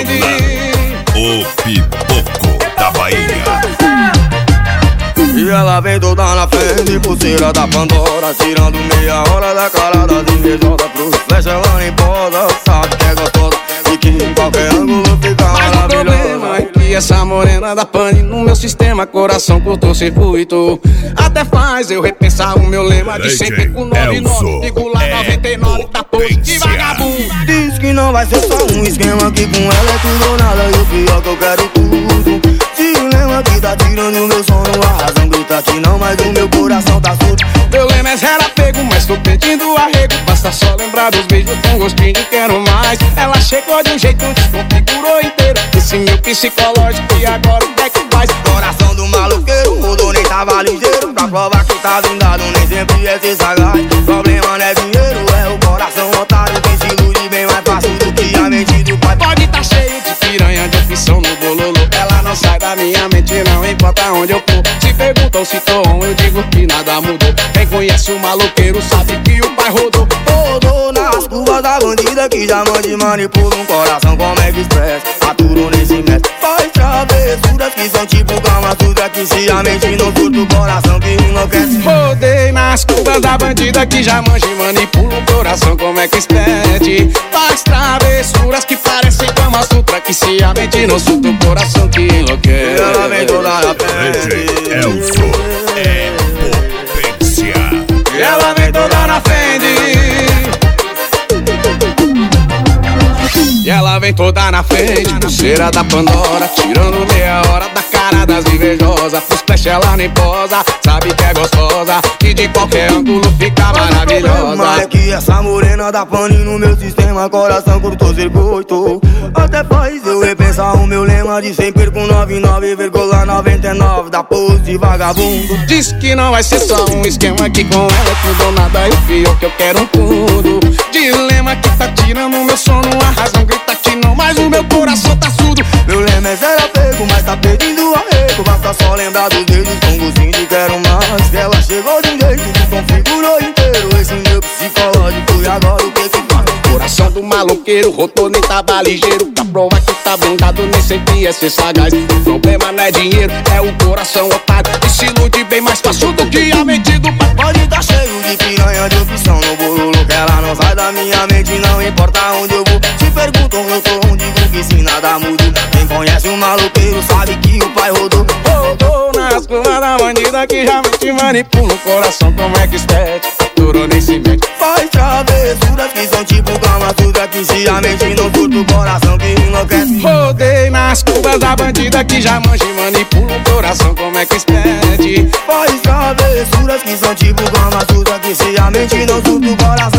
frente. O pipoco da Bahia. E ela vem toda na frente, pulseira da Pandora, tirando meia hora da cara das invejosas. Pro flecha ela nem posa, sabe que é gostosa e que em qualquer ângulo fica Mas o problema é que essa morena dá pane no meu sistema, coração curto-circuito. Até faz eu repensar o meu lema de sempre com 99, digo lá 99, tá pose de vagabundo. Diz que não vai ser só um esquema, que com ela é tudo ou nada, e o pior que eu quero tudo. Dilema que tá tirando meu sono, a razão grita que não, mas o meu coração tá surdo. Meu lema é zero apego, mas tô pedindo arrego. Basta só lembrar dos beijos com gostinho de quero mais. Ela chegou de um jeito, desconfigurou inteiro esse meu psicológico, e agora o que é que faz? Coração do maloqueiro, rodou nem tava ligeiro. Pra provar que tá blindado, nem sempre é ser sagaz. Problema não é dinheiro, é o coração otário. Tem se ilude bem mais fácil do que a mente do pai. Pode tá cheio de piranha, de opção no bololô. Ela não sai da minha mente, não importa onde eu for. Se perguntam se tô on, eu digo que nada mudou. Quem conhece o maloqueiro sabe que o pai rodou. Rodou nas curvas da bandida que já mande manipula um coração como é que expressa. Aturou nesse mestre, faz travessuras que são tipo Kama Sutra, que se a mente não surta o coração que enlouquece. Rodei nas curvas da bandida que já manja e manipula o coração como é que expede. Faz travessuras que parecem Kama Sutra, que se a mente não surta o coração que enlouquece. Ela vem toda na frente, Elson é potência. Ela vem toda na frente. E ela vem toda na frente, pulseira da Pandora, tirando meia hora da cara das invejosas. Pros flash ela nem posa, sabe que é gostosa e de qualquer ângulo fica maravilhosa. Mas é que essa morena dá pane no meu sistema, coração curto-circuito. Até faz eu repensar o meu lema de sempre com 99,99 da pose de vagabundo. Diz que não vai ser só um esquema, que com ela é tudo ou nada, e o pior que eu quero tudo. Dilema que tá tirando meu sono, a razão grita que não, mas o meu coração tá surdo. Meu lema é zero apego, mas tá pedindo arrego. Basta só lembrar dos dedos com gostinho de quero mais. Ela chegou de um jeito, desconfigurou inteiro esse meu psicológico, e agora o que que faz? Coração do maloqueiro, rodou nem tava ligeiro. Pra provar que tá blindado, nem sempre é ser sagaz. O problema não é dinheiro, é o coração otário, que se ilude bem mais fácil do que a mente do pai. Pode tá cheio de piranha, de opção no bololo, que ela não sai da minha mente, não importa onde eu vou. Se perguntam eu tô onde, digo que se nada muda. Quem conhece o maloqueiro sabe que o pai rodou. Rodou nas curvas da bandida que já te manipula o coração como é que expede. Aturou nem se mete. Faz travessuras que são tipo Kama Sutra, que se a mente não surta o coração que enlouquece. Rodei nas curvas da bandida que já manja e manipula o coração como é que expede. Faz travessuras que são tipo Kama Sutra, que se a mente não surta o coração